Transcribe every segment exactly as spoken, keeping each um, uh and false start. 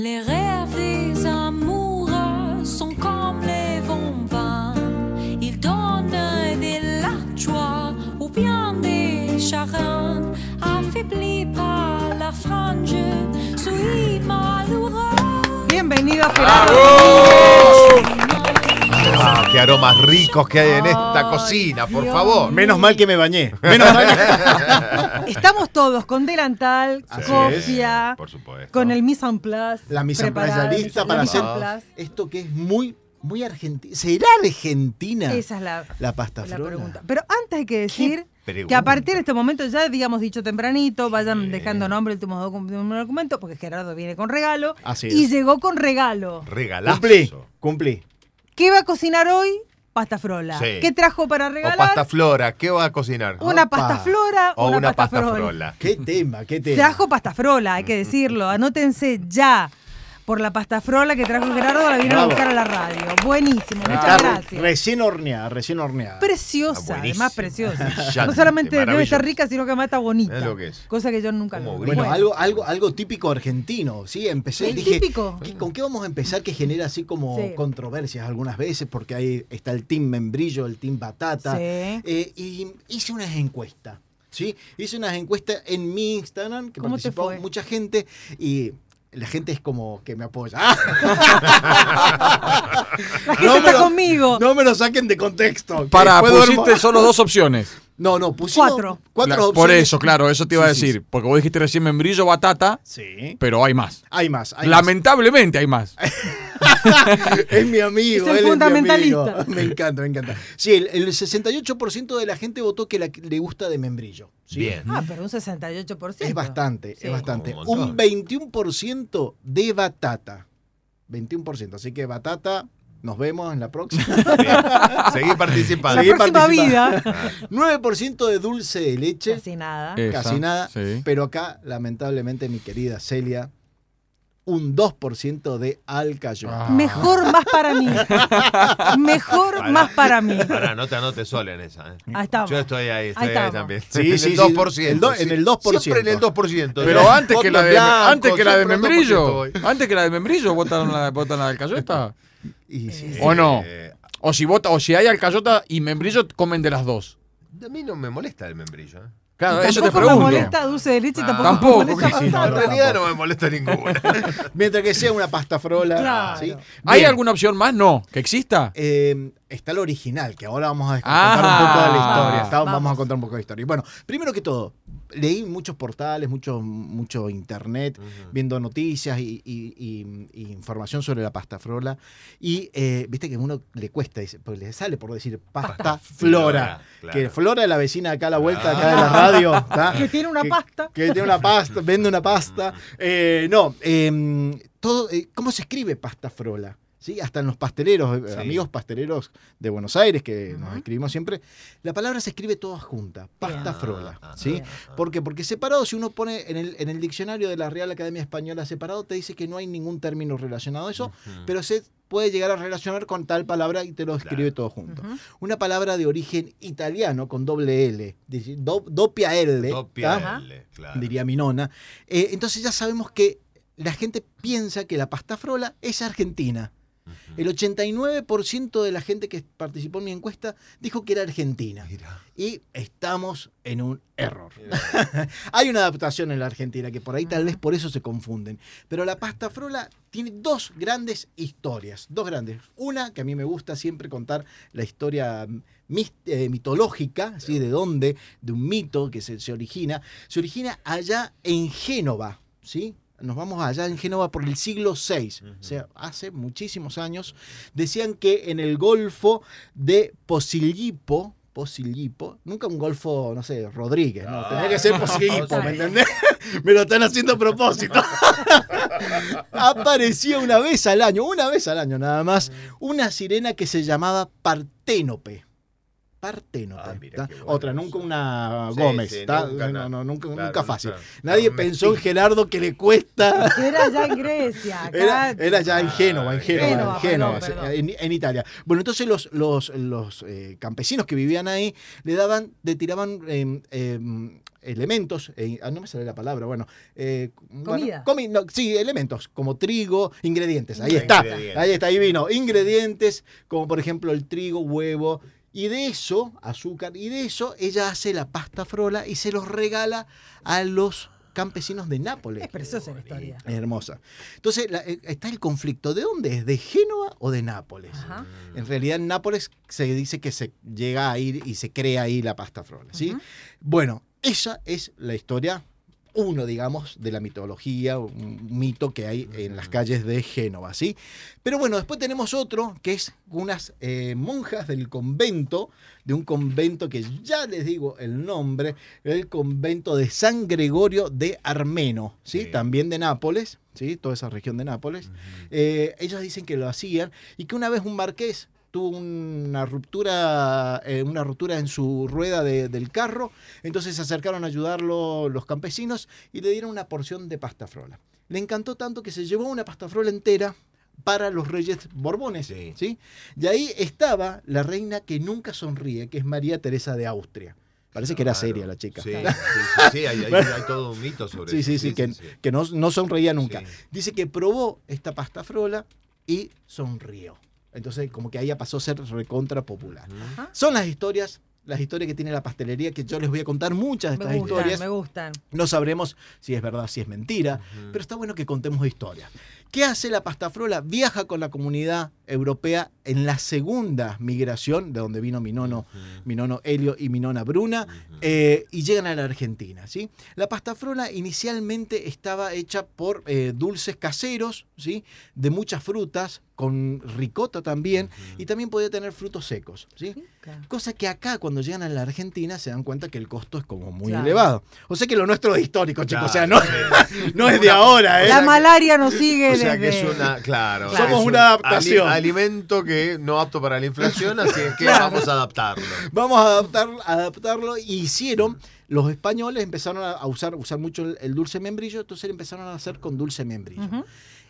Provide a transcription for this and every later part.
Les rêves des amoureux sont comme les vents vains. Ils donnent de la joie ou bien des chagrins. Affaibli par la frange, soy malheureux. Bienvenido a Gerardo. Ah, qué aromas ricos que hay en esta cocina, por Dios favor. Menos mal que me bañé. Menos mal que... Estamos todos con delantal, Así cofia, es, por supuesto. con el mise en place. La mise en place ya preparada, lista la para mise en hacer place. esto que es muy, muy argentina. ¿Será argentina Esa es la, la pasta la frola? pregunta. Pero antes hay que decir pregunta? que a partir de este momento ya habíamos dicho tempranito, vayan dejando nombre, últimos documentos, porque Gerardo viene con regalo. Así y es. llegó con regalo. Regalazo. Cumplí, cumplí. ¿Qué va a cocinar hoy? Pasta frola. Sí. ¿Qué trajo para O regalar? pasta flora, ¿qué va a cocinar? Una Opa. pasta flora O una, una pasta, pasta frola. frola. Qué tema, qué tema. Trajo pasta frola, hay que decirlo. Anótense ya por la pasta frola que trajo Gerardo, la vinieron a Bravo. buscar a la radio. Buenísimo, Está muchas re- gracias. Recién horneada, recién horneada. Preciosa, Ah, además buenísimo. preciosa. Brillante, No solamente debe maravilloso. estar rica, sino que además está bonita. Es lo que es. Cosa que yo nunca Como lo brilla. Bueno, algo, algo, algo típico argentino, ¿sí? Empecé, ¿El dije, típico? ¿qué- ¿con qué vamos a empezar que genera así como Sí. controversias algunas veces? Porque ahí está el team membrillo, el team batata. Sí. Eh, y hice unas encuestas, ¿sí? Hice unas encuestas en mi Instagram, que ¿Cómo te participó fue? mucha gente y... La gente es como que me apoya. La gente No me está lo- conmigo. No me lo saquen de contexto. que Para, después duermo- pusiste solo dos opciones. No, no, pusimos Cuatro. cuatro Cla- opciones. Por eso, claro, eso te iba a Sí, sí, decir. Porque vos dijiste recién membrillo, batata, Sí. pero hay más. Hay más. Hay Lamentablemente hay más. más. Es mi amigo. Es el él mi fundamentalista. amigo. Me encanta, me encanta. Sí, el, el sesenta y ocho por ciento de la gente votó que la- le gusta de membrillo. ¿sí? Bien. Ah, pero un sesenta y ocho por ciento. Es bastante, Sí. es bastante. Un montón. Un veintiuno por ciento de batata. veintiuno por ciento. Así que batata, nos vemos en la próxima. Bien. Seguí La participando. Seguí próxima participando. vida. nueve por ciento de dulce de leche. Casi nada. Esa, Casi nada. sí. Pero acá, lamentablemente, mi querida Celia, un dos por ciento de alcayote. Ah. Mejor más para mí. Mejor Pará. más para mí. Pará, no te anotes sola en esa. ¿eh? Ahí estamos. Yo estoy ahí, estoy ahí, estamos. también. Sí, en sí, el sí. dos por ciento. El do- en el dos por ciento. Siempre en el dos por ciento. Pero antes que la de, Blanco, antes que la de siempre el dos por membrillo, ciento voy. antes que la de membrillo, votan la, votan la de alcayota. Y sí. ¿O no? Eh, O si vota, o si hay alcayota y membrillo, comen de las dos. a mí no me molesta el membrillo. ¿eh? Claro, Y eso te tampoco me pregunto. molesta dulce de leche y Ah. tampoco, Tampoco, me molesta que sí, batata. En no, realidad tampoco. no me molesta ninguna. Mientras que sea una pasta frola. Claro. ¿sí? ¿Hay Bien. alguna opción más? No. ¿Que exista? Eh, está el original, que ahora vamos a Ah, contar un poco de la historia. vamos. Está- vamos. Vamos. a contar un poco de historia. Bueno, primero que todo, leí muchos portales, mucho, mucho internet, viendo noticias y, y- y- y información sobre la pasta frola. Y eh, viste que a uno le cuesta, dice, pues le sale por decir pasta, flora. flora, claro. Que Flora es la vecina acá a la vuelta, acá de la radio. ¿tá? Que tiene una Que- pasta. Que tiene una pasta, vende una pasta. Eh, no, eh, todo, eh, ¿cómo se escribe pasta frola? ¿Sí? Hasta en los pasteleros, eh, Sí. amigos pasteleros de Buenos Aires, que nos Ujú. escribimos siempre, la palabra se escribe toda junta, pasta Bien. frola. Ah, ¿sí? bien. ¿Por qué? Porque separado, si uno pone en el, en el diccionario de la Real Academia Española separado, te dice que no hay ningún término relacionado a eso, Ujú. pero se puede llegar a relacionar con tal palabra y te lo escribe Claro. todo junto. Ujú. Una palabra de origen italiano con doble L, dice, do- doppia L, Doppia ¿tá? L, claro. diría mi nona. Eh, entonces ya sabemos que la gente piensa que la pasta frola es argentina. Ujú. El ochenta y nueve por ciento de la gente que participó en mi encuesta dijo que era argentina. Mira, Y estamos en un error. mira. Hay una adaptación en la Argentina que por ahí tal vez por eso se confunden. Pero la pasta frola tiene dos grandes historias. Dos grandes. Una que a mí me gusta siempre contar la historia mis- eh, mitológica, ¿sí? De dónde, de un mito que se, se origina. Se origina allá en Génova, ¿sí? Nos vamos allá en Génova por el siglo seis, Ujú. o sea, hace muchísimos años. Decían que en el Golfo de Posillipo, Posillipo, nunca un Golfo, no sé, Rodríguez, no, Ah. tenía que ser Posillipo, Está ¿me bien. entendés? Me lo están haciendo a propósito. Aparecía una vez al año, una vez al año nada más, una sirena que se llamaba Parténope. Parténope. Ah, mira ¿tá? qué bueno Otra, eso. nunca una Sí, Gómez. sí, ¿tá? nunca no, nada. no, nunca, Claro, nunca fácil. nunca. Nadie No, pensó en mentira. Gerardo que le cuesta. Era ya en Grecia. Acá, Era, era ya en Génova, en Génova, Génova, en, Génova, perdón, perdón. En, en Italia. Bueno, entonces los, los, los eh, campesinos que vivían ahí le daban, le tiraban eh, eh, elementos, eh, ah, no me sale la palabra, bueno. Eh, Comida. Bueno, comi- no, sí, elementos, como trigo, ingredientes. Ahí Ingredientes. está, ahí está, ahí vino. Ingredientes, como por ejemplo el trigo, huevo. Y de eso, azúcar, y de eso ella hace la pasta frola y se los regala a los campesinos de Nápoles. Es preciosa la historia. Es hermosa. Entonces la- eh, está el conflicto. ¿De dónde es? ¿De Génova o de Nápoles? Ajá. En realidad en Nápoles se dice que se llega a ir y se crea ahí la pasta frola, ¿sí? Ujú. Bueno, esa es la historia, uno, digamos, de la mitología, un mito que hay en las calles de Génova, ¿sí? Pero bueno, después tenemos otro, que es unas eh, monjas del convento, de un convento que ya les digo el nombre, el convento de San Gregorio de Armeno, ¿sí? Sí. También de Nápoles, ¿sí? Toda esa región de Nápoles. Eh, ellos dicen que lo hacían y que una vez un marqués tuvo una ruptura, eh, una ruptura en su rueda de- del carro, entonces se acercaron a ayudarlo los campesinos y le dieron una porción de pasta frola. Le encantó tanto que se llevó una pasta frola entera para los reyes borbones, Sí. ¿sí? Y ahí estaba la reina que nunca sonríe, que es María Teresa de Austria. Parece que era Claro. seria la chica. Sí, sí, sí, sí, hay, hay- hay todo un mito sobre Sí, eso. sí, sí, que, que no, no sonreía nunca. Sí. Dice que probó esta pasta frola y sonrió. Entonces, como que ahí pasó a ser recontra popular. Ajá. Son las historias, las historias que tiene la pastelería, que yo les voy a contar muchas de Me estas gustan, historias. me gustan. No sabremos si es verdad, si es mentira, Ujú. pero está bueno que contemos historias. ¿Qué hace la pasta frola? Viaja con la comunidad europea en la segunda migración, de donde vino mi nono, mi nono Helio y mi nona Bruna, eh, y llegan a la Argentina, ¿sí? La pasta frola inicialmente estaba hecha por eh, dulces caseros, ¿sí? De muchas frutas, con ricota también, y también podía tener frutos secos, ¿sí? Rica. Cosa que acá, cuando llegan a la Argentina, se dan cuenta que el costo es como muy Claro. elevado. O sea que lo nuestro es histórico, chicos. O sea, Claro, no, sí. no es de ahora, ¿eh? La malaria nos sigue O sea que desde... es una, claro. Claro. Somos es un una adaptación. ali- alimento que no apto para la inflación, así es que Claro. vamos a adaptarlo. Vamos a adaptar, adaptarlo y hicieron. Los españoles empezaron a usar, usar mucho el, el dulce membrillo, entonces empezaron a hacer con dulce membrillo. Ujú.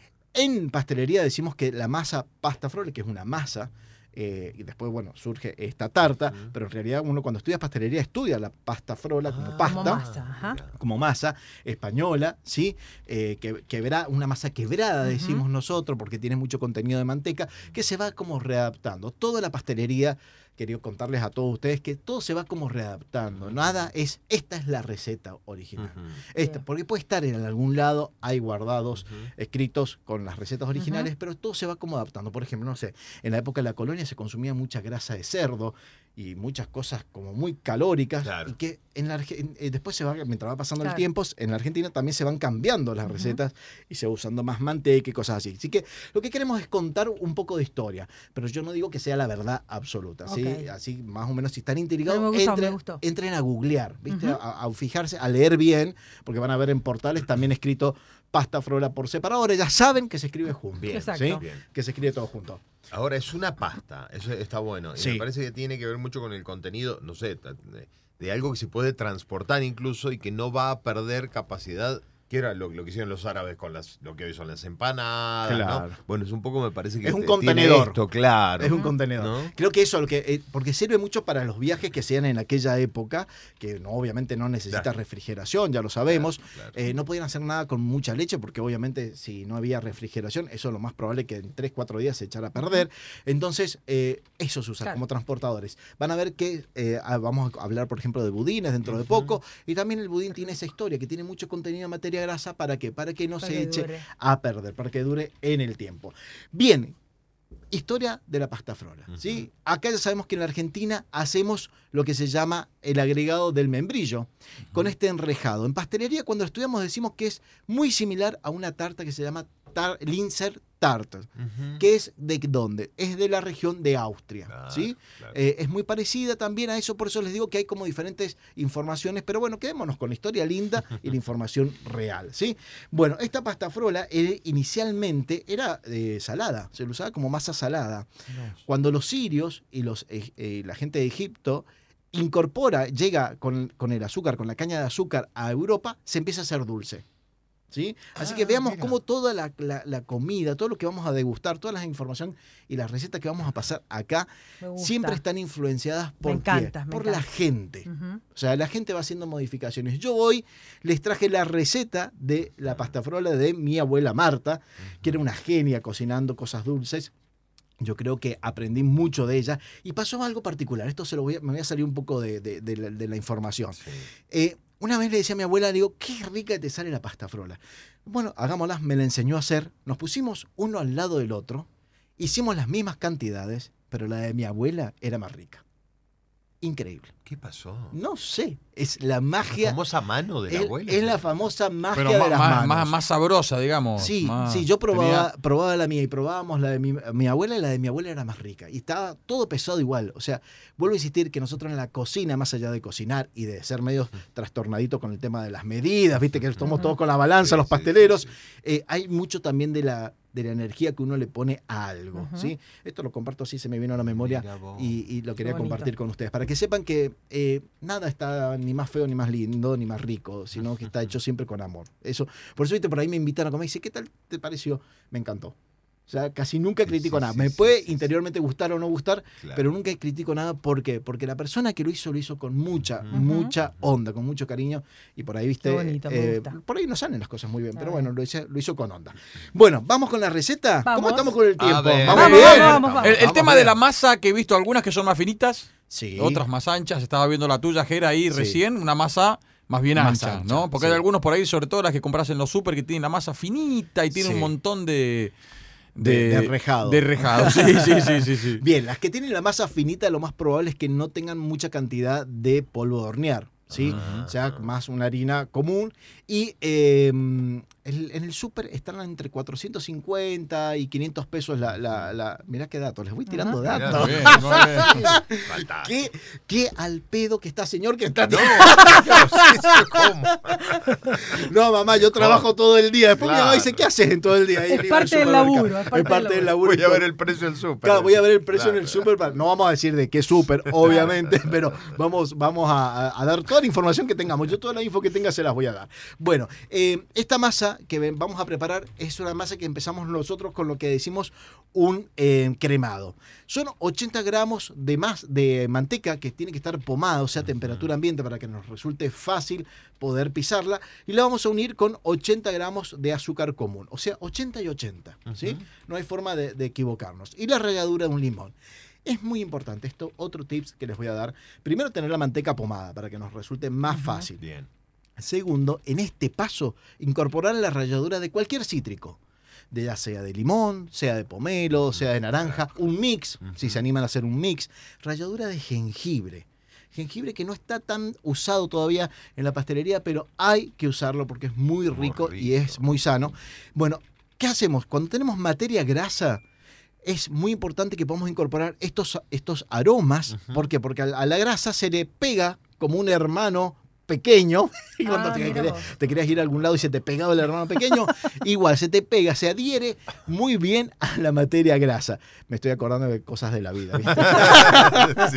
En pastelería decimos que la masa pasta frola, que es una masa, eh, y después, bueno, surge esta tarta, Ujú. pero en realidad uno cuando estudia pastelería estudia la pasta frola como Ah, pasta. Como masa, ajá. Como masa española, ¿sí? Eh, que, quebra- una masa quebrada, decimos nosotros, porque tiene mucho contenido de manteca, que se va como readaptando. Toda la pastelería, quería contarles a todos ustedes que todo se va como readaptando. Nada es, esta es la receta original. Ujú. Esta, Bien. porque puede estar en algún lado, hay guardados, Ujú. escritos con las recetas originales, pero todo se va como adaptando. Por ejemplo, no sé, en la época de la colonia se consumía mucha grasa de cerdo y muchas cosas como muy calóricas, Claro. y que en la, Arge- en- eh, después se va, mientras va pasando Claro. el tiempo, en la Argentina también se van cambiando las Ujú. recetas y se va usando más manteca y cosas así. Así que lo que queremos es contar un poco de historia, pero yo no digo que sea la verdad absoluta, ¿sí? Ok. Así más o menos si están intrigados, Pero me gustó, entren, me gustó. entren a googlear, ¿viste? Ujú. a, a fijarse, a leer bien, porque van a ver en portales también escrito pasta frola por separado. Ahora ya saben que se escribe junto, Bien, Exacto. ¿sí? bien. Que se escribe todo junto. Ahora es una pasta, eso está bueno. Y Sí. me parece que tiene que ver mucho con el contenido, no sé, de, de algo que se puede transportar incluso y que no va a perder capacidad, que era lo, lo que hicieron los árabes con las, lo que hoy son las empanadas, Claro. ¿no? Bueno, es un poco, me parece que Es un te- contenedor. tiene esto, claro. Es un contenedor. ¿No? Creo que eso, lo que, eh, porque sirve mucho para los viajes que sean en aquella época, que no, obviamente no necesita Claro. refrigeración, ya lo sabemos. Claro, claro. Eh, no podían hacer nada con mucha leche, porque obviamente si no había refrigeración, eso lo más probable que en tres cuatro días se echara a perder. Entonces, eh, eso se usa Claro. como transportadores. Van a ver que eh, ah, vamos a hablar, por ejemplo, de budines dentro de Ujú. poco, y también el budín tiene esa historia, que tiene mucho contenido de materia grasa, ¿para qué? Para que no Para se que eche dure. a perder, para que dure en el tiempo. Bien, historia de la pasta frola, ¿sí? Acá ya sabemos que en la Argentina hacemos lo que se llama el agregado del membrillo, con este enrejado. En pastelería, cuando lo estudiamos, decimos que es muy similar a una tarta que se llama tar, Linzer Tart, Ujú. que es de dónde? Es de la región de Austria, Claro, ¿sí? claro. Eh, es muy parecida también a eso, por eso les digo que hay como diferentes informaciones, pero bueno, quedémonos con la historia linda y la información real, ¿sí? Bueno, esta pasta frola eh, inicialmente era eh, salada, se lo usaba como masa salada. Cuando los sirios y los, eh, eh, la gente de Egipto incorpora, llega con, con el azúcar, con la caña de azúcar a Europa, se empieza a hacer dulce. ¿Sí? Así Ah, que veamos mira. cómo toda la, la- la comida, todo lo que vamos a degustar, toda la información y las recetas que vamos a pasar acá, Me gusta. siempre están influenciadas por, Me encanta, qué? me por encanta. la gente. Ujú. O sea, la gente va haciendo modificaciones. Yo hoy les traje la receta de la pasta frola de mi abuela Marta, que era una genia cocinando cosas dulces. Yo creo que aprendí mucho de ella y pasó algo particular. Esto se lo voy a, me voy a salir un poco de, de- de la, de la información. Sí. Eh, una vez le decía a mi abuela, le digo, qué rica te sale la pasta frola. Bueno, hagámosla, me la enseñó a hacer. Nos pusimos uno al lado del otro, hicimos las mismas cantidades, pero la de mi abuela era más rica. Increíble. ¿Qué pasó? No sé, es la La magia. famosa mano de la Es, abuela. es la famosa magia Pero de ma- las más, manos. más, más sabrosa, digamos. Sí, más- sí, yo probaba, tenía- probaba la mía y probábamos la de mi, mi abuela y la de mi abuela era más rica. Y estaba todo pesado igual. O sea, vuelvo a insistir que nosotros en la cocina, más allá de cocinar y de ser medio trastornaditos con el tema de las medidas, viste que estamos Ujú. todos con la balanza, Sí, los sí, pasteleros, sí, sí. eh, hay mucho también de la, de la energía que uno le pone a algo. Ujú. ¿Sí? Esto lo comparto así, se me vino a la memoria. Mira vos. Y, y lo quería bonito. compartir con ustedes, para que sepan que eh, nada está ni más feo, ni más lindo, ni más rico, sino que está hecho siempre con amor. Eso, por eso, viste, por ahí me invitan a comer y dice, ¿qué tal te pareció? Me encantó. O sea, casi nunca Sí, critico sí, nada. sí, Me sí, puede sí, sí. interiormente gustar o no gustar, Claro. pero nunca critico nada. ¿Por qué? Porque la persona que lo hizo, lo hizo con mucha, Ujú. mucha onda, con mucho cariño. Y por ahí, viste, Qué bonito, me eh, gusta. por ahí no salen las cosas muy bien, Está pero bien. bueno, lo hizo, lo hizo con onda. Bueno, ¿vamos con la receta? ¿Cómo Vamos. estamos con el A tiempo? ver. ¿Vamos, Vamos, bien? vamos, vamos. El, el Vamos tema de bien. la masa, que he visto algunas que son más finitas, Sí. otras más anchas. Estaba viendo la tuya, Jera, ahí Sí. recién, una masa más bien Más ancha, ancha, ¿no? Porque sí. hay algunos por ahí, sobre todo las que compras en los super, que tienen la masa finita y tienen Sí. un montón de... De- de rejado. De rejado, sí, sí, sí, sí. sí. Bien, las que tienen la masa finita, lo más probable es que no tengan mucha cantidad de polvo de hornear, ¿sí? Ah. O sea, más una harina común. Y eh, el- en el súper están entre cuatrocientos cincuenta y quinientos pesos la... la, la- mirá qué datos, les voy tirando Ajá. Mirá, datos. Muy bien, muy bien. Fantástico. ¿Qué, qué al pedo que está, señor, que está... No, Dios, ¿cómo? No, mamá, yo trabajo todo el día. Después mi mamá Claro. dice, ¿qué haces en todo el día? Ahí Es arriba parte del del supermercado. laburo, es parte Es parte del del laburo. Voy a ver el precio del súper. Claro, voy a ver el precio en el Claro. súper. No vamos a decir de qué súper, obviamente, pero vamos, vamos a, a- a dar toda la información que tengamos. Yo toda la info que tenga se las voy a dar. Bueno, eh, esta masa que ven- vamos a preparar es una masa que empezamos nosotros con lo que decimos un eh, cremado. Son ochenta gramos de más de manteca que tiene que estar pomada, o sea, a temperatura ambiente para que nos resulte fácil poder pisarla. Y la vamos a unir con ochenta gramos de azúcar común, o sea, ochenta y ochenta. ¿Sí? Ujú. No hay forma de, de equivocarnos. Y la ralladura de un limón. Es muy importante esto, otro tips que les voy a dar. Primero, tener la manteca pomada para que nos resulte más Ujú. fácil. Bien. Segundo, en este paso, incorporar la ralladura de cualquier cítrico. De ya sea de limón, sea de pomelo, sea de naranja, un mix, si se animan a hacer un mix. Ralladura de jengibre. Jengibre que no está tan usado todavía en la pastelería, pero hay que usarlo porque es muy Muy rico, y rico. es muy sano. Bueno, ¿qué hacemos? Cuando tenemos materia grasa, es muy importante que podamos incorporar estos, estos aromas. Ujú. ¿Por qué? Porque a, a la grasa se le pega como un hermano pequeño. Y cuando Ah, te, mira querés, vos. te querías ir a algún lado y se te pegaba el hermano pequeño, igual se te pega, se adhiere muy bien a la materia grasa. Me estoy acordando de cosas de la vida, ¿viste? Sí,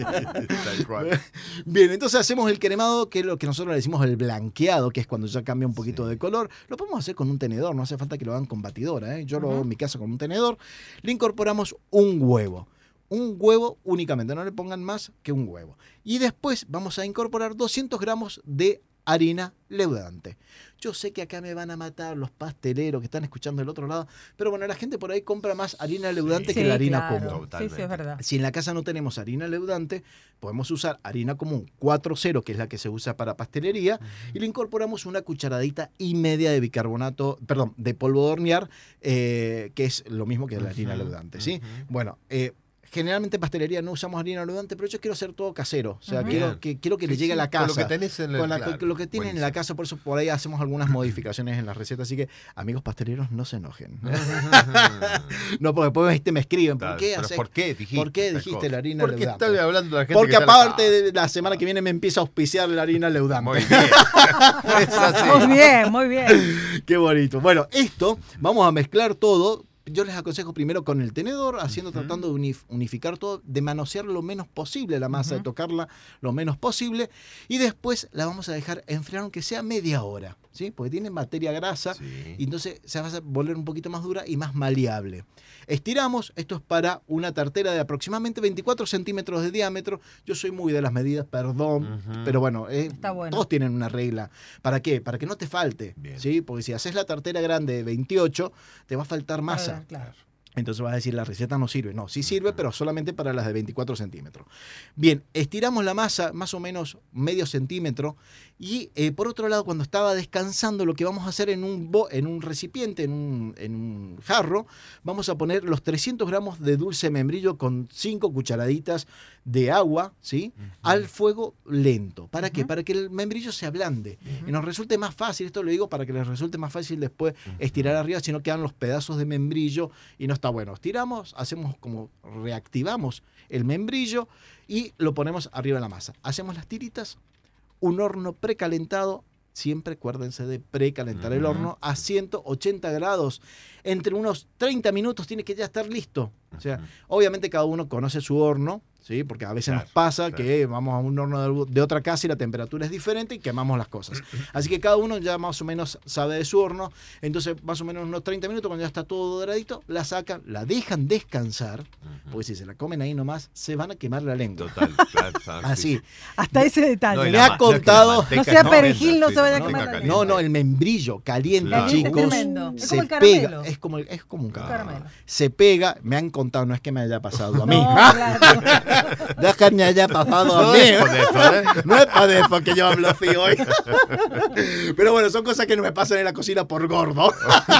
tal cual. Bien, entonces hacemos el cremado, que es lo que nosotros le decimos el blanqueado, que es cuando ya cambia un poquito Sí. de color. Lo podemos hacer con un tenedor, no hace falta que lo hagan con batidora, ¿eh? Yo lo hago Ujú. en mi casa con un tenedor. Le incorporamos un huevo. Un huevo únicamente, no le pongan más que un huevo. Y después vamos a incorporar doscientos gramos de harina leudante. Yo sé que acá me van a matar los pasteleros que están escuchando del otro lado, pero bueno, la gente por ahí compra más harina leudante que la harina claro. común. Sí, sí, es verdad. Si en la casa no tenemos harina leudante, podemos usar harina común cuatro cero, que es la que se usa para pastelería, y le incorporamos una cucharadita y media de bicarbonato, perdón, de polvo de hornear, eh, que es lo mismo que la harina Ujú, leudante, ¿sí? ujú. Bueno, eh, generalmente en pastelería no usamos harina leudante, pero yo quiero hacer todo casero. O sea, Ujú. quiero Bien. que, quiero que le Sí, llegue sí, a la con casa. lo que tenés en el- con la- claro, con lo que tienen en la buenísimo. casa, por eso por ahí hacemos algunas modificaciones en la receta. Así que, amigos pasteleros, no se enojen. No, porque después ¿viste? me escriben. ¿Por Claro, qué, pero haces- ¿por qué dijiste? ¿por qué esta dijiste cosa? la harina Porque leudante? está hablando la gente Porque que está en la aparte casa. de la semana que viene me empieza a auspiciar la harina leudante. Muy bien. Es así. Muy bien, muy bien. Qué bonito. Bueno, esto vamos a mezclar todo. Yo les aconsejo primero con el tenedor, haciendo, Ujú. tratando de unif- unificar todo, de manosear lo menos posible la masa, Ujú. de tocarla lo menos posible. Y después la vamos a dejar enfriar, aunque sea media hora, ¿sí? Porque tiene materia grasa. Sí. Y entonces se va a volver un poquito más dura y más maleable. Estiramos, esto es para una tartera de aproximadamente veinticuatro centímetros de diámetro. Yo soy muy de las medidas, perdón, Ujú. pero bueno, eh, Está bueno. todos tienen una regla. ¿Para qué? Para que no te falte, Bien. ¿sí? Porque si haces la tartera grande de veintiocho, te va a faltar masa. Claro. Entonces vas a decir, la receta no sirve. No, sí sirve, pero solamente para las de veinticuatro centímetros. Bien, estiramos la masa más o menos medio centímetro. Y eh, por otro lado, cuando estaba descansando, lo que vamos a hacer en un, bo- en un recipiente, en un, en un jarro, vamos a poner los trescientos gramos de dulce membrillo con cinco cucharaditas de agua, ¿sí? Al fuego lento. ¿Para qué? Ujú. Para que el membrillo se ablande. Y nos resulte más fácil, esto lo digo para que les resulte más fácil después estirar arriba, si no quedan los pedazos de membrillo y no está bueno. Estiramos, hacemos como reactivamos el membrillo y lo ponemos arriba de la masa. Hacemos las tiritas, un horno precalentado, siempre acuérdense de precalentar el Ujú. horno a ciento ochenta grados. Entre unos treinta minutos tiene que ya estar listo. O sea, obviamente cada uno conoce su horno, ¿sí? Porque a veces Claro, nos pasa claro. que vamos a un horno de, de otra casa y la temperatura es diferente y quemamos las cosas. Así que cada uno ya más o menos sabe de su horno. Entonces, más o menos unos treinta minutos, cuando ya está todo doradito, la sacan, la dejan descansar, porque si se la comen ahí nomás, se van a quemar la lengua. Total, claro, claro, Así. sí. Hasta ese detalle. No, y Me la ha ma- no es que la contado- manteca No sea es perejil, tremenda, no se vaya a la quemar manteca la caliente. No, no, el membrillo caliente, Claro. chicos. Tremendo. Es Se como el pega, caramelo. es como, el- es como un Claro. caramelo. Caramelo. Se pega, me han contado, no es que me haya pasado a mí. No, claro. No es que me haya pasado a No mí. es por eso, ¿eh? No es para eso que yo hablo así hoy. Pero bueno, son cosas que no me pasan en la cocina por gordo.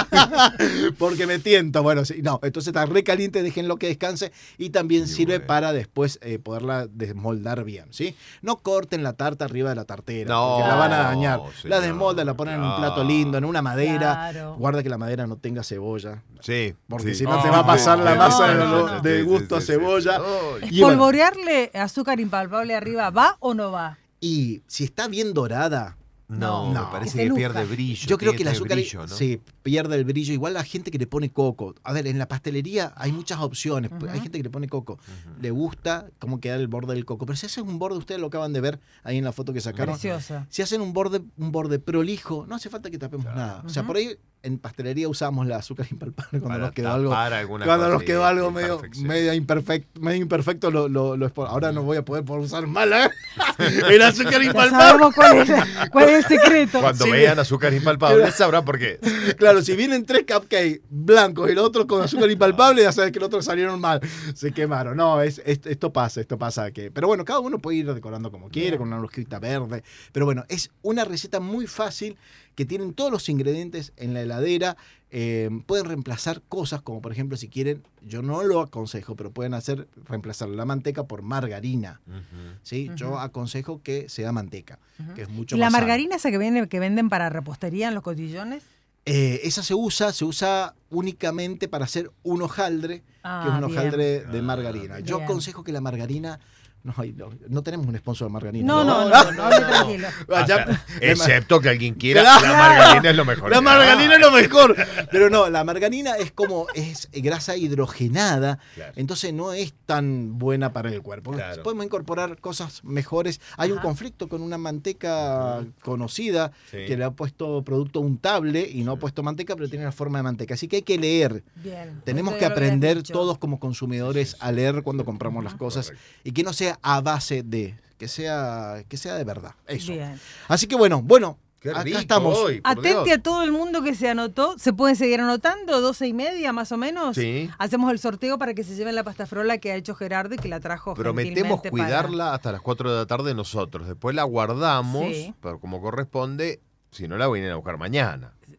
Porque me tiento. Bueno, sí, no, entonces está recaliente, déjenlo que descanse. Y también Y sirve bueno. para después eh, poderla desmoldar bien, ¿sí? No corten la tarta arriba de la tartera, No, porque la van a dañar. La señor, desmoldan, la ponen en un plato claro. lindo, en una madera. Claro. Guarda que la madera no tenga cebolla. Sí. Porque sí. si no te te va va a a pasar la no, masa no, de, no, lo- no. de Sí, gusto a sí, sí, cebolla. sí. Y bueno, ¿Polvorearle azúcar impalpable arriba va o no va? y si está bien dorada, No, No. me parece Que que, se pierde luzca. brillo. yo creo que tiene el ese azúcar brillo, ¿no? se pierde el brillo. Igual la gente que le pone coco. A ver, en la pastelería hay muchas opciones. Ujú. Hay gente que le pone coco. Ujú. Le gusta cómo queda el borde del coco. Pero si hacen un borde, ustedes lo acaban de ver ahí en la foto que sacaron. Preciosa. Si hacen un borde, un borde prolijo, no hace falta que tapemos Claro. nada. O sea, Ujú. por ahí en pastelería usamos la azúcar impalpable cuando Para nos quedó algo. tapar alguna Cuando cosa nos quedó y- algo medio, imperfección. medio imperfecto, medio imperfecto lo, lo, lo expo- ahora no voy a poder por usar mala. El azúcar Ya impalpable. sabemos cuál es, la- cuál es el secreto. Cuando Sí, vean azúcar impalpable, sabrán por qué. Claro, si vienen tres cupcakes blancos y el otro con azúcar impalpable, ya sabes que el otro salieron mal. Se quemaron. No, es, es- esto pasa, esto pasa. que Pero bueno, cada uno puede ir decorando como quiere, Bien. con una lujita verde. Pero bueno, es una receta muy fácil que tienen todos los ingredientes en la heladera. Eh, pueden reemplazar cosas como por ejemplo si quieren, yo no lo aconsejo, pero pueden hacer reemplazar la manteca por margarina. ¿Sí? Yo Ujú. aconsejo que sea manteca, Ujú. que es mucho ¿Y la más sano. margarina esa que, viene, que venden para repostería en los cotillones? Eh, esa se usa, se usa únicamente para hacer un hojaldre, Ah, que es un bien. hojaldre de Ah, margarina. Yo bien. aconsejo que la margarina... No, ay, no, no tenemos un sponsor de margarina. No, no, no, no, hable tranquilo. Ah, ya- Hasta- excepto que alguien quiera, Claro. la margarina es lo mejor. La que margarina hay. es lo mejor. Pero no, la margarina es como, es grasa hidrogenada, Claro. entonces no es tan buena para el cuerpo. Claro. Podemos incorporar cosas mejores. Hay un Ajá. conflicto con una manteca conocida Sí. que le ha puesto producto untable y no ha puesto manteca, pero tiene la forma de manteca. Así que hay que leer. Bien. Tenemos Eso que ya lo habías aprender dicho. todos como consumidores a leer cuando compramos las cosas Correcto. y que no sea a base de, que sea, que sea de verdad. Eso. Bien. Así que bueno, bueno, Qué acá rico estamos. hoy, por Atente Dios. a todo el mundo que se anotó. ¿Se pueden seguir anotando? ¿Doce y media más o menos? Sí. Hacemos el sorteo para que se lleven la pasta frola que ha hecho Gerardo y que la trajo Prometemos gentilmente cuidarla hasta las cuatro de la tarde nosotros. Después la guardamos, Sí. pero como corresponde, si no la vienen a buscar mañana. para-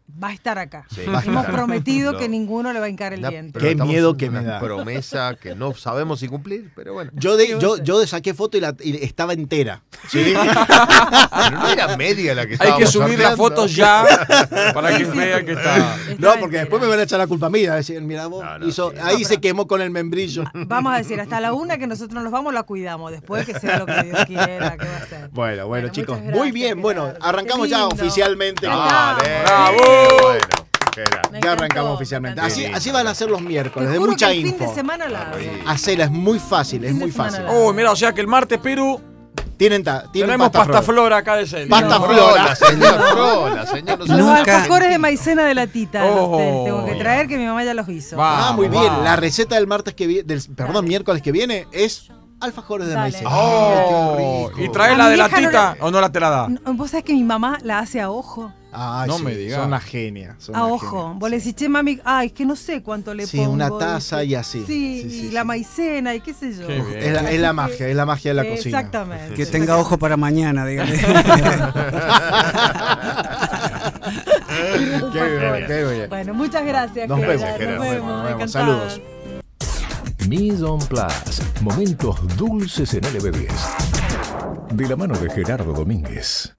va a estar acá. Sí, Hemos claro. prometido No. que ninguno le va a hincar el Una- diente. pero Qué estamos miedo haciendo que me una da. promesa que no sabemos si cumplir, pero bueno. Yo, de, yo, yo saqué foto y, la, y estaba entera. ¿sí? Pero no era media la que Hay estábamos que subir las sorteando. fotos ya para que vean que está. Está No, porque entera. después me van a echar la culpa a mí. A decir, mira vos, No, no, hizo, sí. ahí No, se pero- quemó con el membrillo. Vamos a decir, hasta la una que nosotros nos vamos la cuidamos. Después que sea lo que Dios quiera, ¿qué va a ser? Bueno, bueno, chicos. muchas Muy gracias, bien. Bueno, Gerardo. arrancamos Qué ya lindo. oficialmente. Dale, ¡Bravo! bueno, qué grande. Me Ya arrancamos encantó, oficialmente. me encantó. Así, Qué así lindo. van a ser los miércoles, Te de juro mucha que el info. fin de semana la hago. Sí. Hacela, es muy fácil, es Fin de muy semana fácil. la- Oh, mira, o sea que el martes, Perú, Tienen, ta- tienen tenemos pasta, pasta flor. flora acá de serie. Pasta No, flora. la señor Frola, señor. No se Los Nunca- alfajores de maicena de la tita. los Oh. te- tengo que traer que mi mamá ya los hizo. Va. Ah, muy Vamos, bien. vamos. La receta del martes que viene, del, perdón, Dale. miércoles que viene es alfajores de Dale. maicena. Oh, Ay, qué ¿y rico. traes A la mi de la vieja no tita le- o no la te la da? No, Vos sabés que mi mamá la hace a ojo. Ay, No sí, me digas. Son una genia. son A una ojo. genia, Vos le sí. decís, che, mami, ay, es que no sé cuánto le Sí, pongo. una taza ¿viste? y así. Sí, Sí, sí, y sí. la maicena y qué sé yo. Qué bien. Es la, es la magia, es la magia de la cocina. Exactamente. Que tenga ojo para mañana, dígale. Qué bien, qué bien. Bueno, muchas gracias. Nos Gerard, vemos, Gerard. Nos vemos. Nos vemos. encantada. Saludos. Mise Plus, momentos dulces en L B diez. De la mano de Gerardo Domínguez.